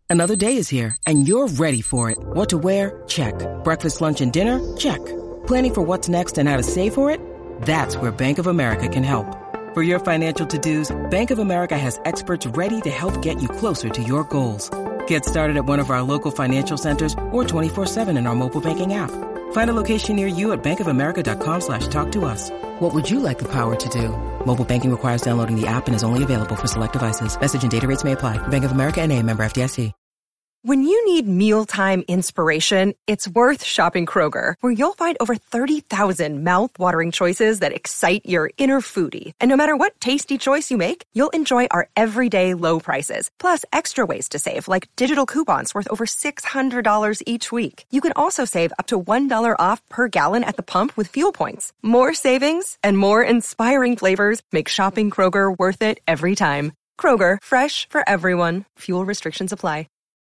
Another day is here, and you're ready for it. What to wear? Check. Breakfast, lunch, and dinner? Check. Planning for what's next and how to save for it? That's where Bank of America can help. For your financial to-dos, Bank of America has experts ready to help get you closer to your goals. Get started at one of our local financial centers or 24/7 in our mobile banking app. Find a location near you at bankofamerica.com/talktous. What would you like the power to do? Mobile banking requires downloading the app and is only available for select devices. Message and data rates may apply. Bank of America N.A., member FDIC. When you need mealtime inspiration, it's worth shopping Kroger, where you'll find over 30,000 mouth-watering choices that excite your inner foodie. And no matter what tasty choice you make, you'll enjoy our everyday low prices, plus extra ways to save, like digital coupons worth over $600 each week. You can also save up to $1 off per gallon at the pump with fuel points. More savings and more inspiring flavors make shopping Kroger worth it every time. Kroger, fresh for everyone. Fuel restrictions apply.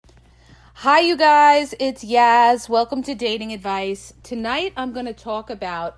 Hi, you guys. It's Yaz. Welcome to Dating Advice. Tonight, I'm going to talk about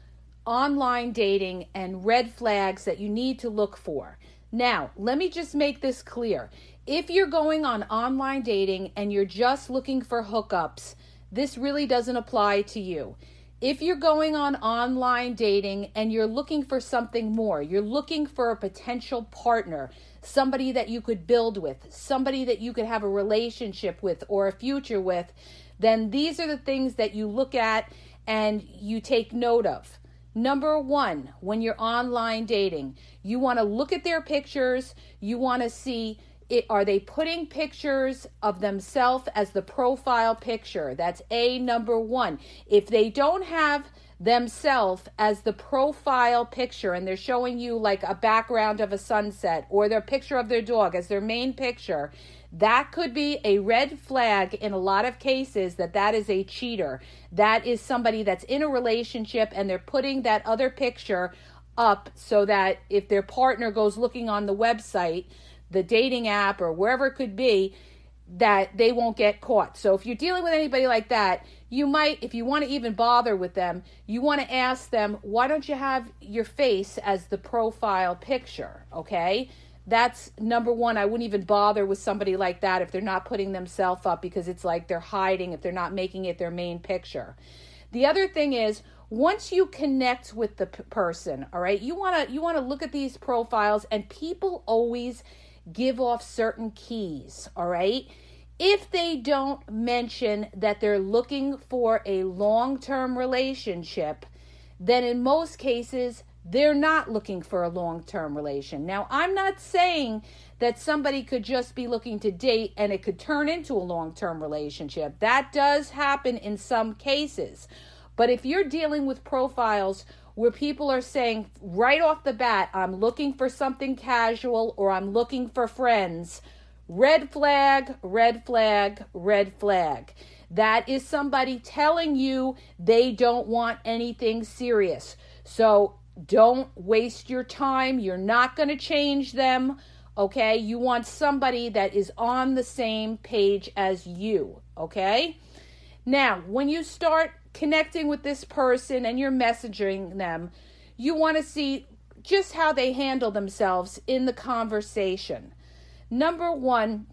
online dating and red flags that you need to look for. Now, let me just make this clear. If you're going on online dating and you're just looking for hookups, this really doesn't apply to you. If you're going on online dating and you're looking for something more, you're looking for a potential partner, somebody that you could build with, somebody that you could have a relationship with or a future with, then these are the things that you look at and you take note of. Number one, when you're online dating, you want to look at their pictures. You want to see, are they putting pictures of themselves as the profile picture? That's number one. If they don't have themselves as the profile picture and they're showing you like a background of a sunset or their picture of their dog as their main picture, that could be a red flag in a lot of cases that is a cheater. That is somebody that's in a relationship and they're putting that other picture up so that if their partner goes looking on the website, the dating app or wherever it could be, that they won't get caught. So if you're dealing with anybody like that, you might, if you want to even bother with them, you want to ask them, why don't you have your face as the profile picture? Okay, that's number one. I wouldn't even bother with somebody like that if they're not putting themselves up, because it's like they're hiding if they're not making it their main picture. The other thing is, once you connect with the person, all right, you want to look at these profiles, and people always give off certain keys, all right? If they don't mention that they're looking for a long-term relationship, then in most cases, they're not looking for a long-term relation. Now, I'm not saying that somebody could just be looking to date and it could turn into a long-term relationship. That does happen in some cases. But if you're dealing with profiles where people are saying right off the bat, I'm looking for something casual or I'm looking for friends, red flag, red flag, red flag. That is somebody telling you they don't want anything serious. So don't waste your time. You're not going to change them, okay? You want somebody that is on the same page as you, okay? Now, when you start connecting with this person and you're messaging them, you want to see just how they handle themselves in the conversation. Number one,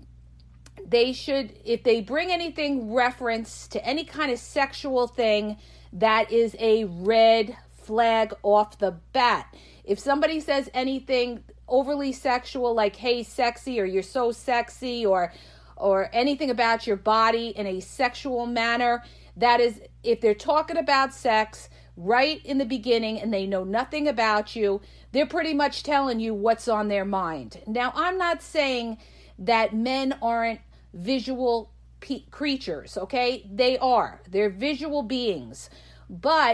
they should, if they bring anything reference to any kind of sexual thing, that is a red flag off the bat. If somebody says anything overly sexual, like, hey, sexy, or you're so sexy, or anything about your body in a sexual manner, that is, if they're talking about sex right in the beginning and they know nothing about you, they're pretty much telling you what's on their mind. Now, I'm not saying that men aren't visual creatures, okay? They are. They're visual beings. But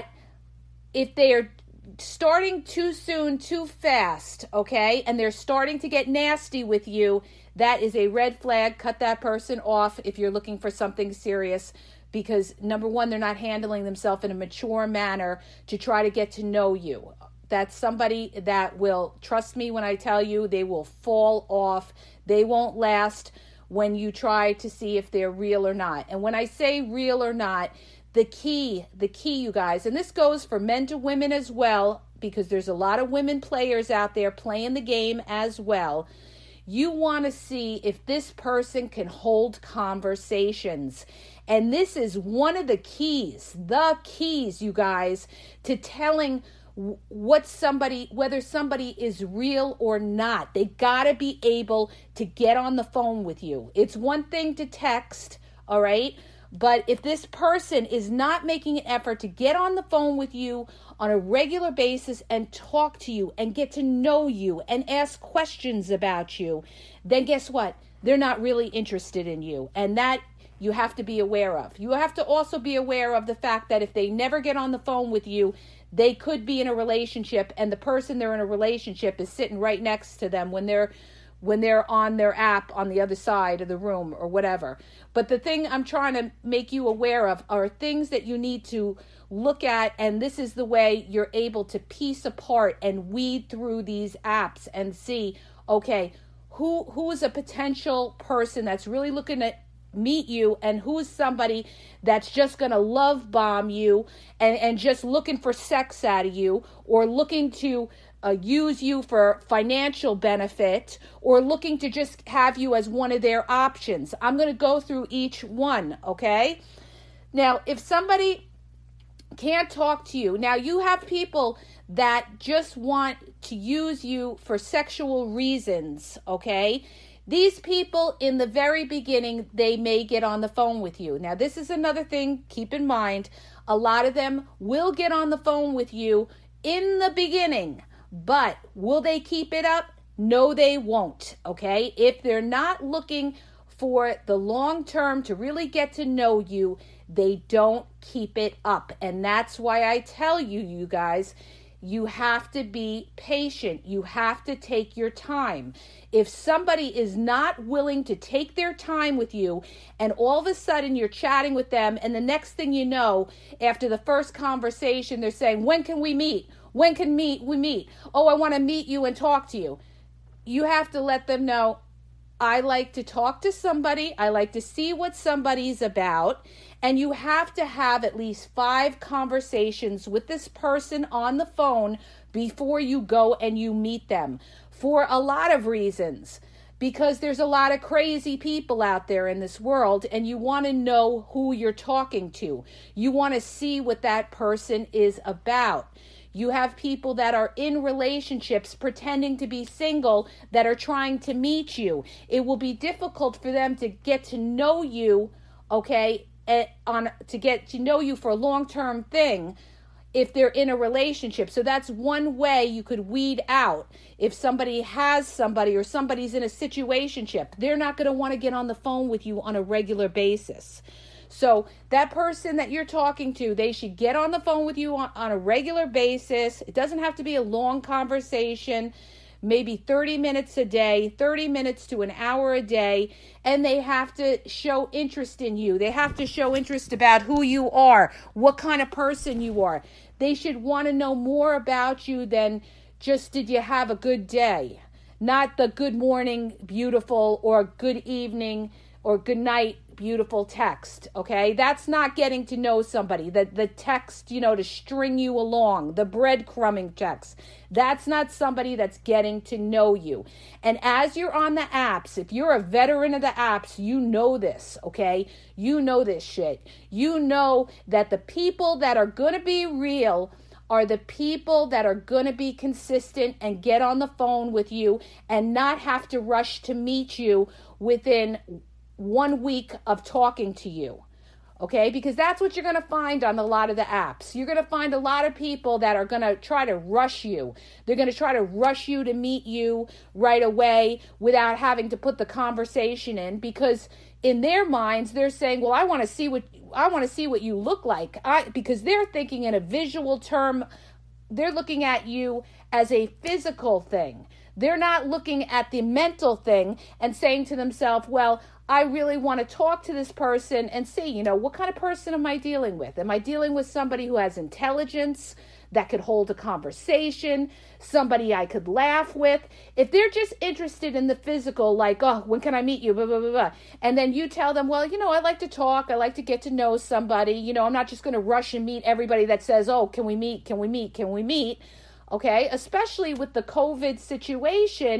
if they are starting too soon, too fast, okay, and they're starting to get nasty with you, that is a red flag. Cut that person off if you're looking for something serious, because number one, they're not handling themselves in a mature manner to try to get to know you. That's somebody that will, trust me when I tell you, they will fall off. They won't last when you try to see if they're real or not. And when I say real or not, the key, you guys, and this goes for men to women as well, because there's a lot of women players out there playing the game as well. You want to see if this person can hold conversations. And this is one of the keys, you guys, to telling whether somebody is real or not. They got to be able to get on the phone with you. It's one thing to text, all right? But if this person is not making an effort to get on the phone with you on a regular basis and talk to you and get to know you and ask questions about you, then guess what? They're not really interested in you. And that you have to be aware of. You have to also be aware of the fact that if they never get on the phone with you, they could be in a relationship, and the person they're in a relationship is sitting right next to them when they're on their app on the other side of the room or whatever. But the thing I'm trying to make you aware of are things that you need to look at, and this is the way you're able to piece apart and weed through these apps and see, okay, who is a potential person that's really looking to meet you, and who is somebody that's just going to love bomb you and just looking for sex out of you, or looking to use you for financial benefit, or looking to just have you as one of their options. I'm going to go through each one, okay? Now, if somebody can't talk to you, now you have people that just want to use you for sexual reasons, okay? These people, in the very beginning, they may get on the phone with you. Now, this is another thing, keep in mind. A lot of them will get on the phone with you in the beginning, but will they keep it up? No, they won't, okay? If they're not looking for the long term to really get to know you, they don't keep it up. And that's why I tell you, you guys, you have to be patient. You have to take your time. If somebody is not willing to take their time with you, and all of a sudden you're chatting with them, and the next thing you know, after the first conversation, they're saying, when can we meet? When can we meet? Oh, I want to meet you and talk to you. You have to let them know, I like to talk to somebody. I like to see what somebody's about. And you have to have at least 5 conversations with this person on the phone before you go and you meet them, for a lot of reasons. Because there's a lot of crazy people out there in this world, and you want to know who you're talking to. You want to see what that person is about. You have people that are in relationships pretending to be single that are trying to meet you. It will be difficult for them to get to know you, okay, to get to know you for a long-term thing if they're in a relationship. So that's one way you could weed out. If somebody has somebody, or somebody's in a situationship, they're not going to want to get on the phone with you on a regular basis. So that person that you're talking to, they should get on the phone with you on a regular basis. It doesn't have to be a long conversation, maybe 30 minutes a day, 30 minutes to an hour a day, and they have to show interest in you. They have to show interest about who you are, what kind of person you are. They should want to know more about you than just, did you have a good day? Not the good morning, beautiful, or good evening, or good night, beautiful text, okay? That's not getting to know somebody. The text, to string you along, the breadcrumbing text. That's not somebody that's getting to know you. And as you're on the apps, if you're a veteran of the apps, you know this, okay? You know this shit. You know that the people that are going to be real are the people that are going to be consistent and get on the phone with you and not have to rush to meet you within 1 week of talking to you, okay? Because that's what you're going to find on a lot of the apps. You're going to find a lot of people that are going to try to rush you. They're going to try to rush you to meet you right away without having to put the conversation in, because in their minds they're saying, well, I want to see what you look like. Because they're thinking in a visual term. They're looking at you as a physical thing. They're not looking at the mental thing and saying to themselves, well, I really want to talk to this person and see, what kind of person am I dealing with? Am I dealing with somebody who has intelligence, that could hold a conversation, somebody I could laugh with? If they're just interested in the physical, like, oh, when can I meet you, blah, blah, blah, blah, and then you tell them, well, I like to talk, I like to get to know somebody, I'm not just going to rush and meet everybody that says, oh, can we meet, okay? Especially with the COVID situation,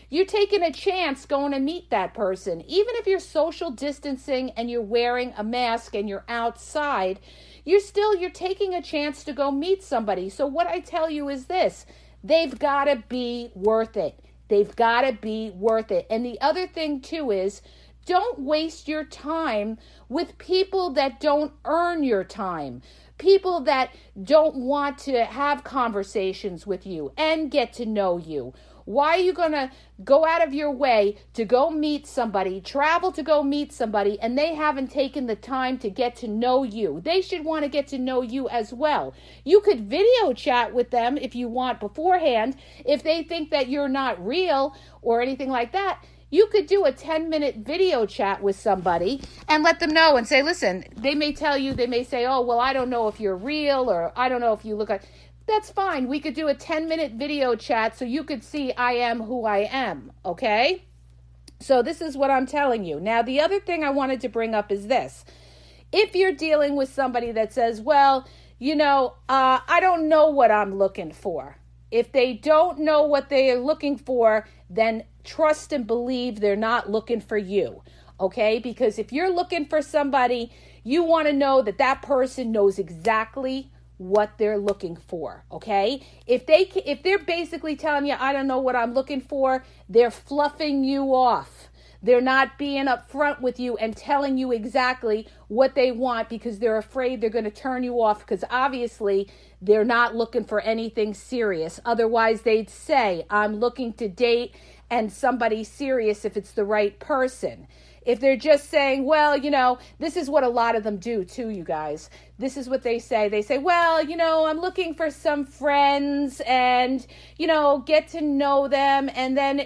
you're taking a chance going to meet that person. Even if you're social distancing and you're wearing a mask and you're outside, you're taking a chance to go meet somebody. So what I tell you is this: they've got to be worth it. They've got to be worth it. And the other thing too is, don't waste your time with people that don't earn your time. People that don't want to have conversations with you and get to know you. Why are you going to go out of your way to go meet somebody, travel to go meet somebody, and they haven't taken the time to get to know you? They should want to get to know you as well. You could video chat with them if you want beforehand. If they think that you're not real or anything like that, you could do a 10-minute video chat with somebody and let them know and say, listen, they may say, oh, well, I don't know if you're real, or I don't know if you look like. That's fine. We could do a 10-minute video chat so you could see I am who I am, okay? So this is what I'm telling you. Now, the other thing I wanted to bring up is this. If you're dealing with somebody that says, well, I don't know what I'm looking for. If they don't know what they are looking for, then trust and believe they're not looking for you, okay? Because if you're looking for somebody, you want to know that that person knows exactly what they're looking for, okay? If they're basically telling you, I don't know what I'm looking for, they're fluffing you off. They're not being upfront with you and telling you exactly what they want because they're afraid they're going to turn you off, because obviously they're not looking for anything serious. Otherwise, they'd say, I'm looking to date and somebody serious if it's the right person. If they're just saying, well, this is what a lot of them do too, you guys. This is what they say. They say, well, I'm looking for some friends and, get to know them. And then,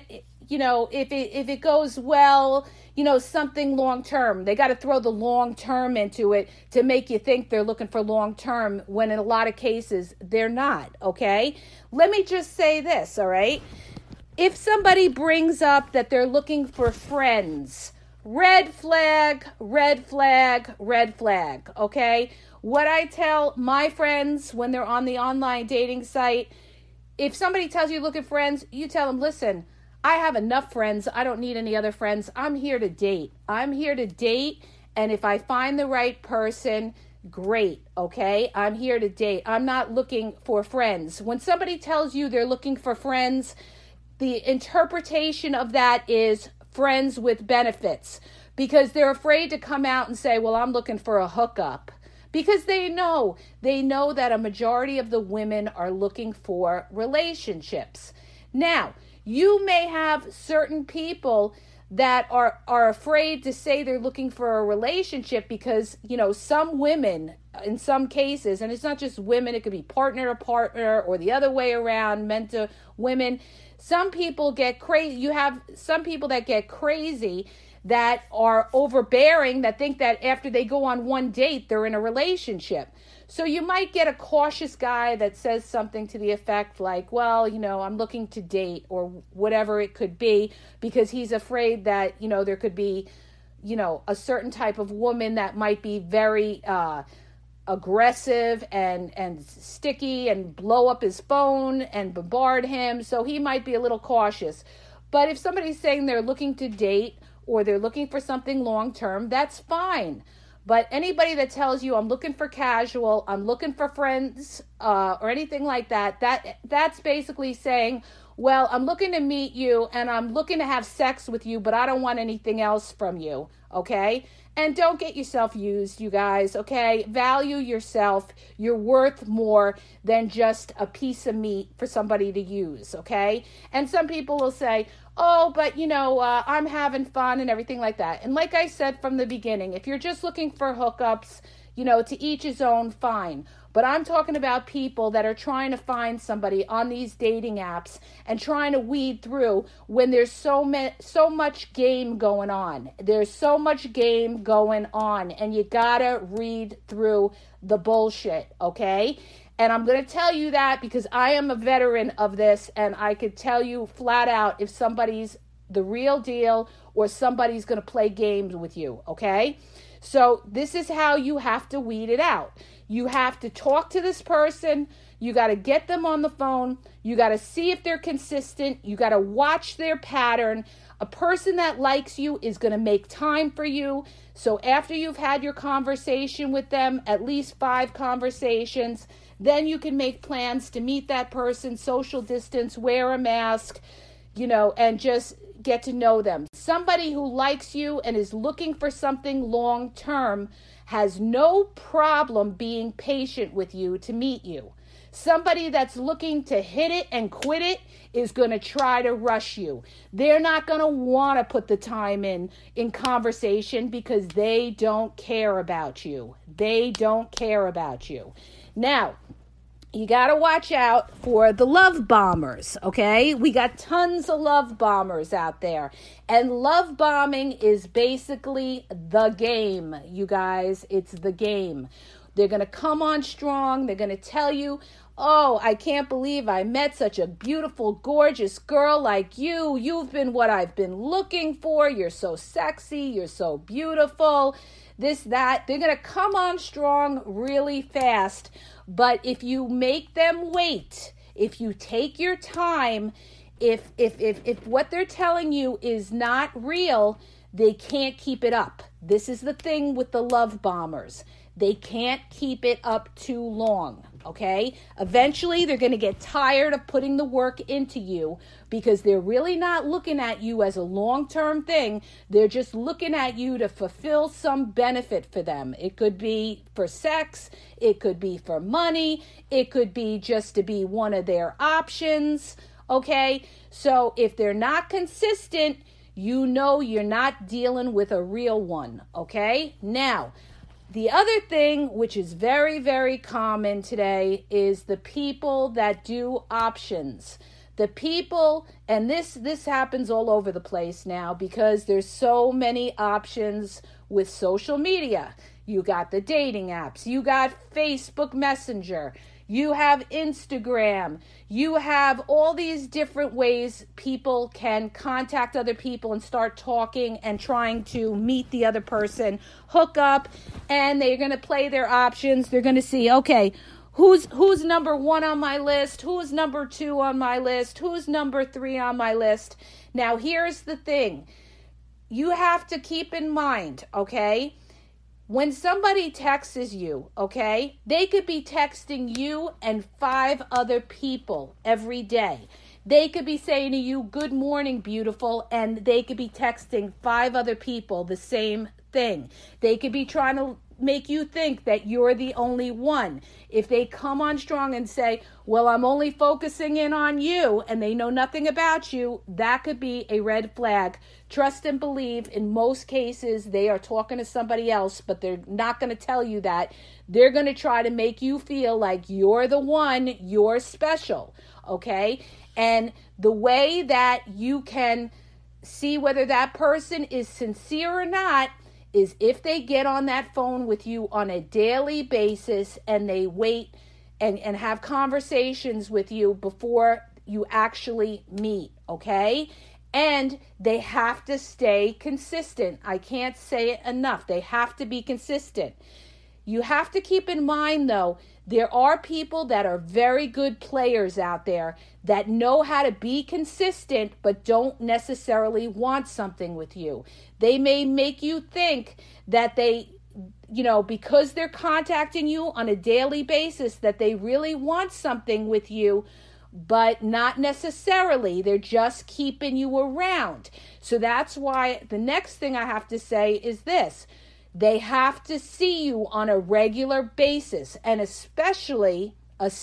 if it goes well, something long term. They got to throw the long term into it to make you think they're looking for long term, when in a lot of cases they're not, okay? Let me just say this, all right? If somebody brings up that they're looking for friends, red flag, red flag, red flag, okay? What I tell my friends when they're on the online dating site, if somebody tells you looking for friends, you tell them, listen, I have enough friends. I don't need any other friends. I'm here to date. I'm here to date, and if I find the right person, great, okay? I'm here to date. I'm not looking for friends. When somebody tells you they're looking for friends, the interpretation of that is friends with benefits, because they're afraid to come out and say, well, I'm looking for a hookup, because they know that a majority of the women are looking for relationships. Now, you may have certain people that are afraid to say they're looking for a relationship because, some women, in some cases, and it's not just women, it could be partner to partner or the other way around, men to women. Some people get crazy. You have some people that get crazy, that are overbearing, that think that after they go on one date, they're in a relationship. So you might get a cautious guy that says something to the effect like, well, I'm looking to date, or whatever it could be, because he's afraid that, there could be, a certain type of woman that might be very aggressive and sticky and blow up his phone and bombard him. So he might be a little cautious. But if somebody's saying they're looking to date or they're looking for something long term, that's fine. But anybody that tells you I'm looking for casual, I'm looking for friends, or anything like that, that's basically saying, well, I'm looking to meet you and I'm looking to have sex with you, but I don't want anything else from you, okay? And don't get yourself used, you guys, okay? Value yourself. You're worth more than just a piece of meat for somebody to use, okay? And some people will say, oh, but, I'm having fun and everything like that. And like I said from the beginning, if you're just looking for hookups, to each his own, fine. But I'm talking about people that are trying to find somebody on these dating apps and trying to weed through when there's so much game going on. There's so much game going on, and you gotta read through the bullshit, okay? And I'm going to tell you that because I am a veteran of this, and I could tell you flat out if somebody's the real deal or somebody's going to play games with you, okay? So this is how you have to weed it out. You have to talk to this person. You got to get them on the phone. You got to see if they're consistent. You got to watch their pattern. A person that likes you is going to make time for you. So after you've had your conversation with them, at least 5 conversations, then you can make plans to meet that person, social distance, wear a mask, and just get to know them. Somebody who likes you and is looking for something long term has no problem being patient with you to meet you. Somebody that's looking to hit it and quit it is going to try to rush you. They're not going to want to put the time in conversation because they don't care about you. They don't care about you. Now, you got to watch out for the love bombers, okay? We got tons of love bombers out there. And love bombing is basically the game, you guys. It's the game. They're going to come on strong. They're going to tell you, oh, I can't believe I met such a beautiful, gorgeous girl like you. You've been what I've been looking for. You're so sexy. You're so beautiful. This, that. They're going to come on strong really fast. But if you make them wait, if you take your time, if what they're telling you is not real, they can't keep it up. This is the thing with the love bombers. They can't keep it up too long, okay? Eventually, they're going to get tired of putting the work into you because they're really not looking at you as a long-term thing. They're just looking at you to fulfill some benefit for them. It could be for sex. It could be for money. It could be just to be one of their options, okay? So if they're not consistent, you know you're not dealing with a real one, okay? Now, the other thing, which is very, very common today, is the people that do options. The people, and this happens all over the place now because there's so many options with social media. You got the dating apps. You got Facebook Messenger. You have Instagram. You have all these different ways people can contact other people and start talking and trying to meet the other person, hook up, and they're going to play their options. They're going to see, okay, who's number 1 on my list? Who's number 2 on my list? Who's number 3 on my list? Now, here's the thing. You have to keep in mind, okay? When somebody texts you, okay, they could be texting you and 5 other people every day. They could be saying to you, good morning, beautiful, and they could be texting 5 other people the same thing. They could be trying to make you think that you're the only one. If they come on strong and say, well, I'm only focusing in on you, and they know nothing about you, that could be a red flag. Trust and believe, in most cases, they are talking to somebody else, but they're not going to tell you that. They're going to try to make you feel like you're the one, you're special, okay? And the way that you can see whether that person is sincere or not is if they get on that phone with you on a daily basis and they wait and have conversations with you before you actually meet, okay? And they have to stay consistent. I can't say it enough. They have to be consistent. You have to keep in mind, though, there are people that are very good players out there that know how to be consistent but don't necessarily want something with you. They may make you think that they, because they're contacting you on a daily basis, that they really want something with you, but not necessarily. They're just keeping you around. So that's why the next thing I have to say is this. They have to see you on a regular basis, and especially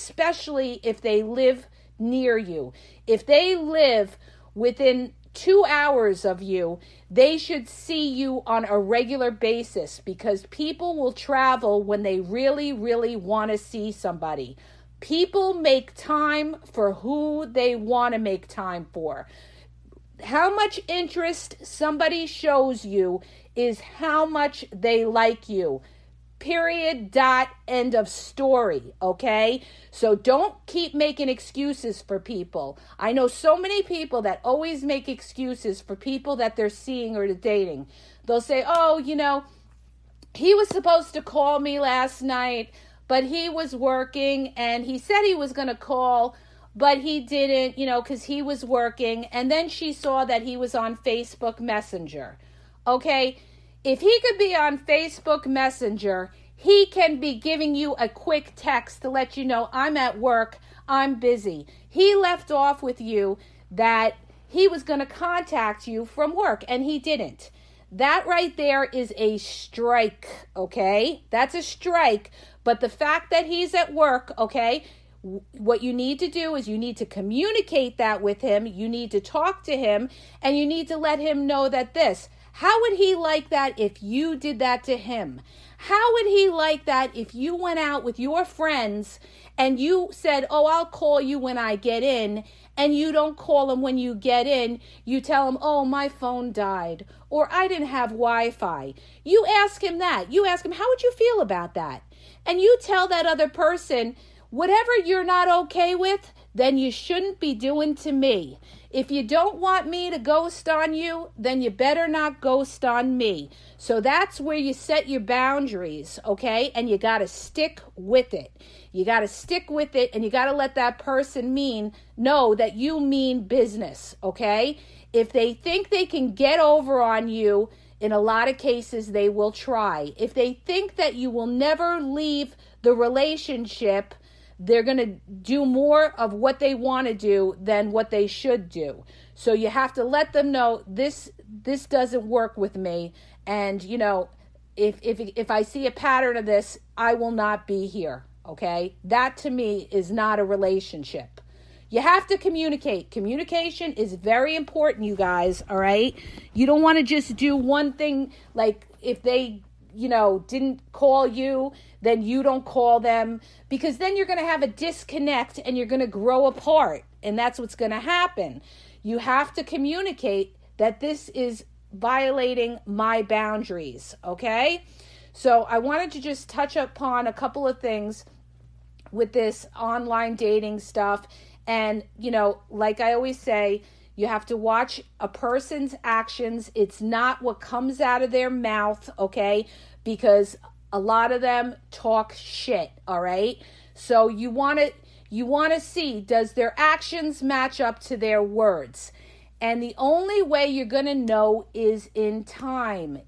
if they live near you. If they live within 2 hours of you, they should see you on a regular basis because people will travel when they really, really want to see somebody. People make time for who they want to make time for. How much interest somebody shows you is how much they like you. period, dot, end of story, okay? So don't keep making excuses for people. I know so many people that always make excuses for people that they're seeing or dating. They'll say, oh, he was supposed to call me last night, but he was working, and he said he was going to call, but he didn't, because he was working. And then she saw that he was on Facebook Messenger. Okay, if he could be on Facebook Messenger, he can be giving you a quick text to let you know, I'm at work, I'm busy. He left off with you that he was going to contact you from work, and he didn't. That right there is a strike, okay? That's a strike. But the fact that he's at work, okay, what you need to do is you need to communicate that with him. You need to talk to him, and you need to let him know that how would he like that if you did that to him? How would he like that if you went out with your friends and you said, oh, I'll call you when I get in, and you don't call him when you get in? You tell him, oh, my phone died, or I didn't have Wi-Fi. You ask him that. You ask him, how would you feel about that? And you tell that other person, whatever you're not okay with, then you shouldn't be doing to me. If you don't want me to ghost on you, then you better not ghost on me. So that's where you set your boundaries, okay? And you got to stick with it. You got to stick with it, and you got to let that person know that you mean business, okay? If they think they can get over on you, in a lot of cases, they will try. If they think that you will never leave the relationship, they're going to do more of what they want to do than what they should do. So you have to let them know this doesn't work with me. And, if I see a pattern of this, I will not be here. Okay? That to me is not a relationship. You have to communicate. Communication is very important, you guys. All right? You don't want to just do one thing, like if they didn't call you, then you don't call them, because then you're going to have a disconnect and you're going to grow apart, and that's what's going to happen. You have to communicate that this is violating my boundaries, okay? So I wanted to just touch upon a couple of things with this online dating stuff, and like I always say, you have to watch a person's actions. It's not what comes out of their mouth, okay? Because a lot of them talk shit, all right? So you want to see, does their actions match up to their words? And the only way you're going to know is in time.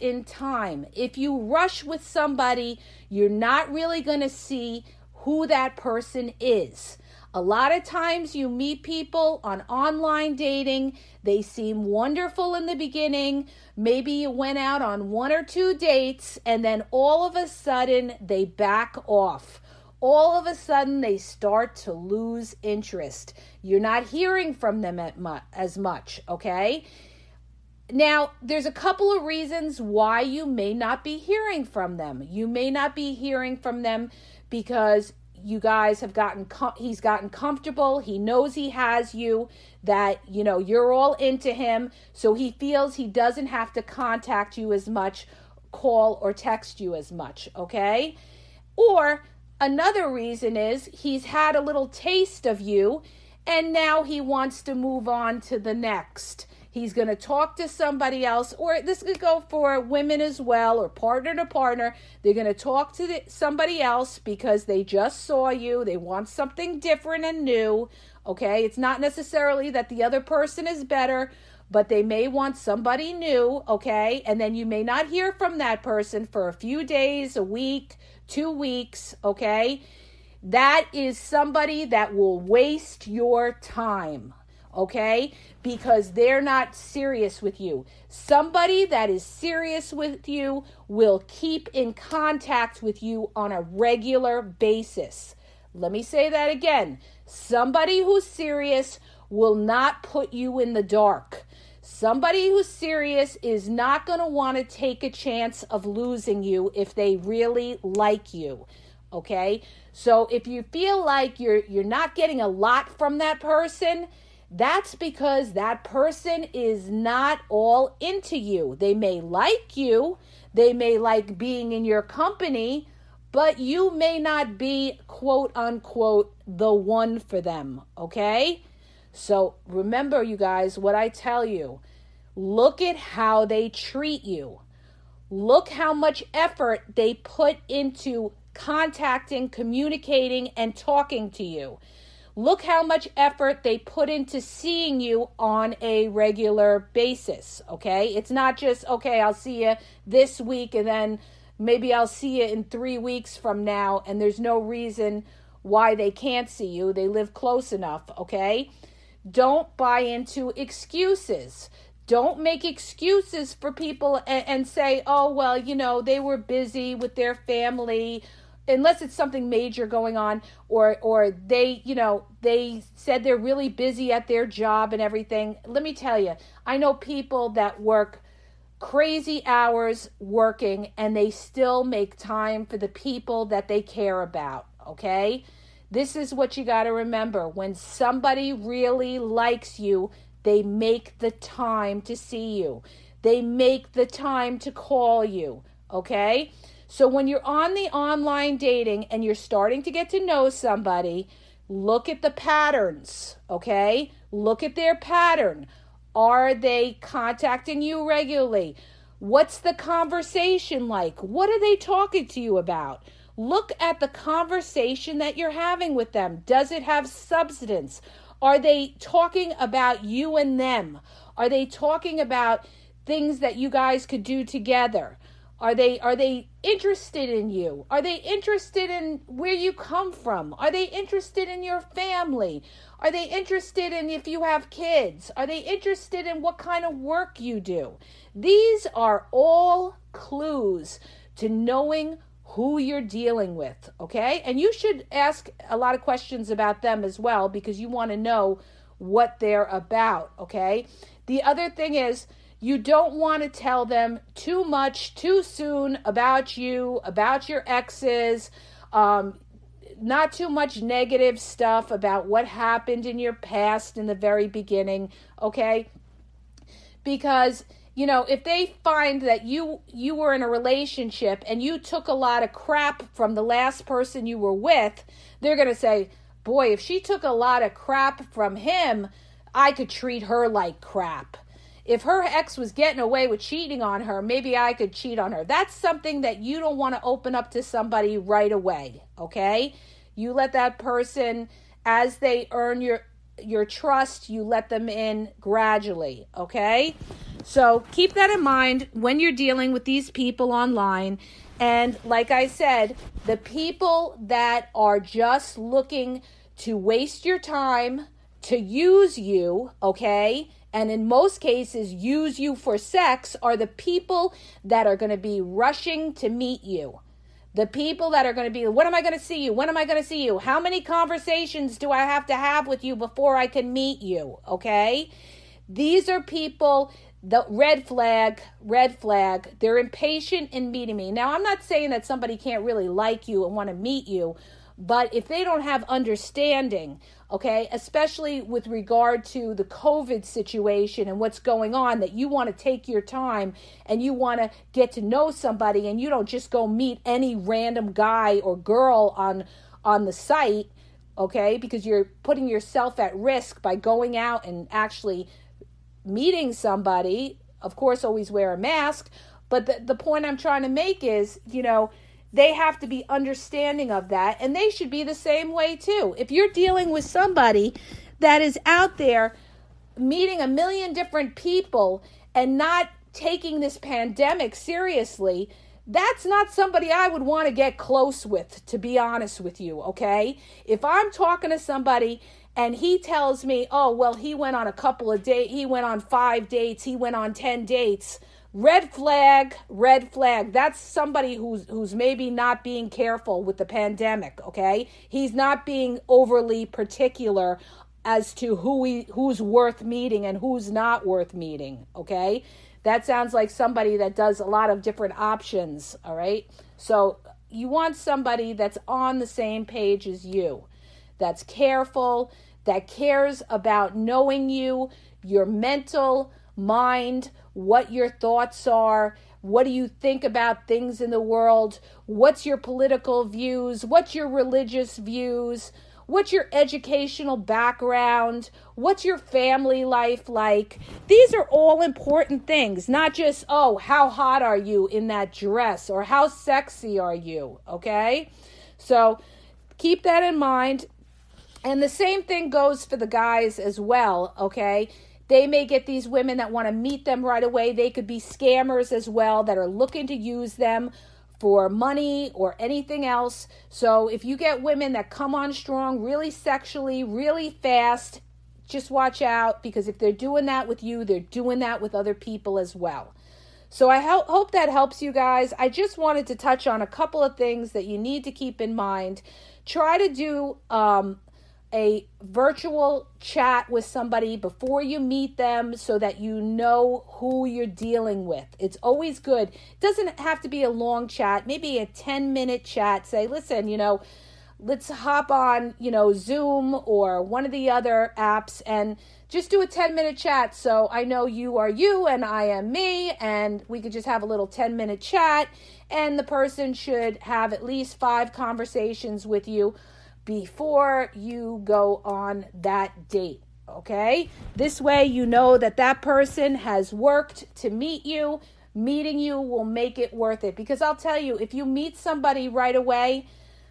If you rush with somebody, you're not really going to see who that person is. A lot of times you meet people on online dating. They seem wonderful in the beginning. Maybe you went out on 1 or 2 dates, and then all of a sudden they back off. All of a sudden they start to lose interest. You're not hearing from them as much, okay? Now, there's a couple of reasons why you may not be hearing from them. You may not be hearing from them because you guys have he's gotten comfortable. He knows he has you, that, you're all into him. So he feels he doesn't have to contact you as much, call or text you as much, okay? Or another reason is he's had a little taste of you, and now he wants to move on to the next. He's going to talk to somebody else, or this could go for women as well, or partner to partner. They're going to talk to somebody else because they just saw you. They want something different and new, okay? It's not necessarily that the other person is better, but they may want somebody new, okay? And then you may not hear from that person for a few days, a week, 2 weeks, okay? That is somebody that will waste your time, okay? Because they're not serious with you. Somebody that is serious with you will keep in contact with you on a regular basis. Let me say that again. Somebody who's serious will not put you in the dark. Somebody who's serious is not going to want to take a chance of losing you if they really like you. Okay? So if you feel like you're not getting a lot from that person, That's because that person is not all into you. They may like you, they may like being in your company, but you may not be, quote unquote, the one for them, okay? So remember, you guys, what I tell you. Look at how they treat you. Look how much effort they put into contacting, communicating, and talking to you. Look how much effort they put into seeing you on a regular basis, okay? It's not just, okay, I'll see you this week and then maybe I'll see you in 3 weeks from now, and there's no reason why they can't see you. They live close enough, okay? Don't buy into excuses. Don't make excuses for people and say, oh, well, you know, they were busy with their family, unless it's something major going on, or they, you know, they said they're really busy at their job and everything. Let me tell you, I know people that work crazy hours working and they still make time for the people that they care about, okay? This is what you got to remember. When somebody really likes you, they make the time to see you. They make the time to call you, okay? So when you're on the online dating and you're starting to get to know somebody, look at the patterns, okay? Look at their pattern. Are they contacting you regularly? What's the conversation like? What are they talking to you about? Look at the conversation that you're having with them. Does it have substance? Are they talking about you and them? Are they talking about things that you guys could do together? Are they interested in you? Are they interested in where you come from? Are they interested in your family? Are they interested in if you have kids? Are they interested in what kind of work you do? These are all clues to knowing who you're dealing with, okay? And you should ask a lot of questions about them as well, because you want to know what they're about, okay? The other thing is, you don't want to tell them too much too soon about you, about your exes, not too much negative stuff about what happened in your past in the very beginning, okay? Because, you know, if they find that you were in a relationship and you took a lot of crap from the last person you were with, they're going to say, boy, if she took a lot of crap from him, I could treat her like crap. If her ex was getting away with cheating on her, maybe I could cheat on her. That's something that you don't want to open up to somebody right away, okay? You let that person, as they earn your trust, you let them in gradually, okay? So keep that in mind when you're dealing with these people online. And like I said, the people that are just looking to waste your time, to use you, okay, and in most cases use you for sex, are the people that are going to be rushing to meet you. The people that are going to be, when am I going to see you? When am I going to see you? How many conversations do I have to have with you before I can meet you? Okay? These are people, the red flag. They're impatient in meeting me. Now, I'm not saying that somebody can't really like you and want to meet you, but if they don't have understanding, okay, especially with regard to the COVID situation and what's going on, that you want to take your time and you want to get to know somebody and you don't just go meet any random guy or girl on the site, okay, because you're putting yourself at risk by going out and actually meeting somebody. Of course, always wear a mask, but the point I'm trying to make is, you know, they have to be understanding of that, and they should be the same way too. If you're dealing with somebody that is out there meeting a million different people and not taking this pandemic seriously, that's not somebody I would want to get close with, to be honest with you, okay? If I'm talking to somebody and he tells me, oh, well, he went on a couple of dates, he went on 5 dates, he went on 10 dates, red flag. That's somebody who's maybe not being careful with the pandemic, okay? He's not being overly particular as to who's worth meeting and who's not worth meeting, okay? That sounds like somebody that does a lot of different options, all right? So you want somebody that's on the same page as you, that's careful, that cares about knowing you, your mental mind, what your thoughts are, what do you think about things in the world, what's your political views, what's your religious views, what's your educational background, what's your family life like. These are all important things, not just, oh, how hot are you in that dress or how sexy are you, okay? So keep that in mind. And the same thing goes for the guys as well, okay? They may get these women that want to meet them right away. They could be scammers as well that are looking to use them for money or anything else. So if you get women that come on strong, really sexually, really fast, just watch out, because if they're doing that with you, they're doing that with other people as well. So I hope that helps you guys. I just wanted to touch on a couple of things that you need to keep in mind. Try to do a virtual chat with somebody before you meet them so that you know who you're dealing with. It's always good. It doesn't have to be a long chat, maybe a 10-minute chat. Say, listen, let's hop on, Zoom or one of the other apps and just do a 10-minute chat so I know you are you and I am me, and we could just have a little 10-minute chat, and the person should have at least 5 conversations with you before you go on that date, okay? This way you know that that person has worked to meet you. Meeting you will make it worth it, because I'll tell you, if you meet somebody right away,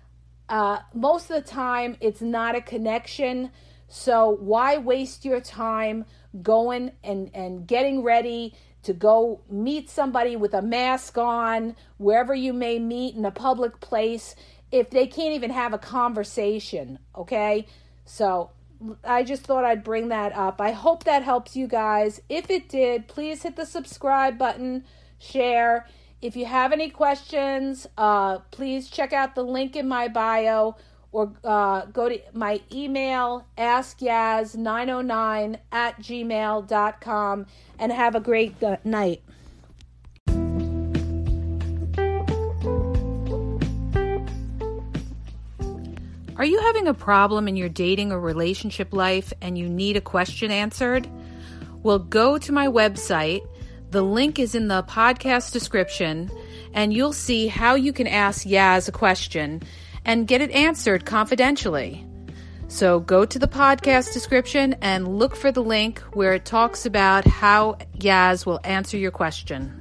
most of the time it's not a connection. So why waste your time going and getting ready to go meet somebody with a mask on, wherever you may meet in a public place, if they can't even have a conversation, okay? So I just thought I'd bring that up. I hope that helps you guys. If it did, please hit the subscribe button, share. If you have any questions, please check out the link in my bio, or go to my email, askyaz909@gmail.com, and have a great night. Are you having a problem in your dating or relationship life and you need a question answered? Well, go to my website. The link is in the podcast description, and you'll see how you can ask Yaz a question and get it answered confidentially. So go to the podcast description and look for the link where it talks about how Yaz will answer your question.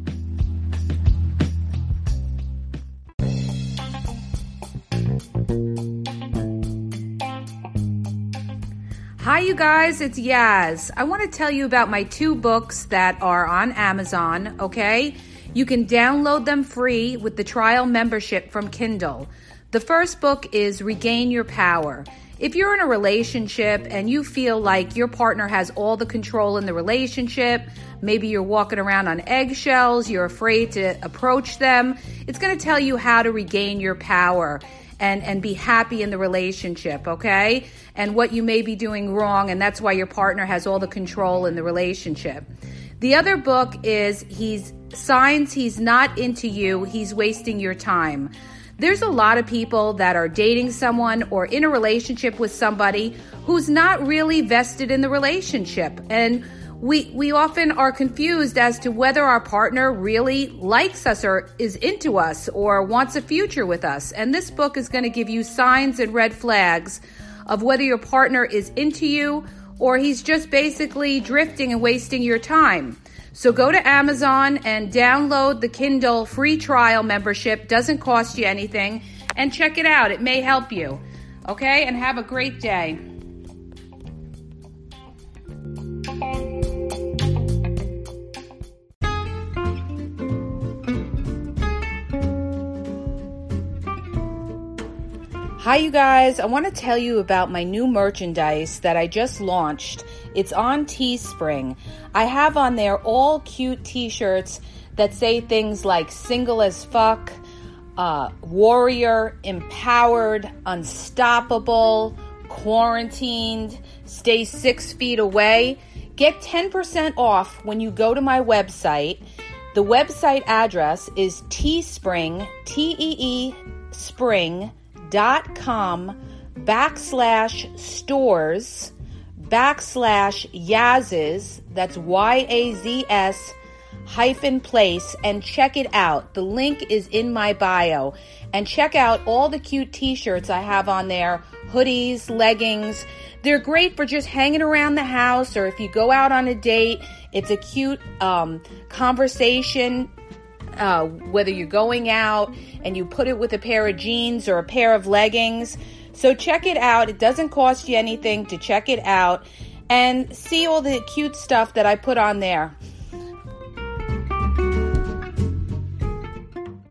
Hi, you guys, it's Yaz. I want to tell you about my 2 books that are on Amazon, okay? You can download them free with the trial membership from Kindle. The first book is Regain Your Power. If you're in a relationship and you feel like your partner has all the control in the relationship, maybe you're walking around on eggshells, you're afraid to approach them, it's going to tell you how to regain your power and be happy in the relationship, okay? And what you may be doing wrong, and that's why your partner has all the control in the relationship. The other book is Signs He's Not Into You, He's Wasting Your Time. There's a lot of people that are dating someone or in a relationship with somebody who's not really vested in the relationship. And we often are confused as to whether our partner really likes us or is into us or wants a future with us. And this book is going to give you signs and red flags of whether your partner is into you or he's just basically drifting and wasting your time. So go to Amazon and download the Kindle free trial membership. Doesn't cost you anything. And check it out. It may help you. Okay? And have a great day. Hi, you guys. I want to tell you about my new merchandise that I just launched. It's on Teespring. I have on there all cute t-shirts that say things like single as fuck, warrior, empowered, unstoppable, quarantined, stay 6 feet away. Get 10% off when you go to my website. The website address is Teespring, Teespring.com /stores/Yaz's, that's YAZS-place, and check it out. The link is in my bio. And check out all the cute t-shirts I have on there, hoodies, leggings. They're great for just hanging around the house, or if you go out on a date, it's a cute conversation, whether you're going out and you put it with a pair of jeans or a pair of leggings. So check it out. It doesn't cost you anything to check it out and see all the cute stuff that I put on there.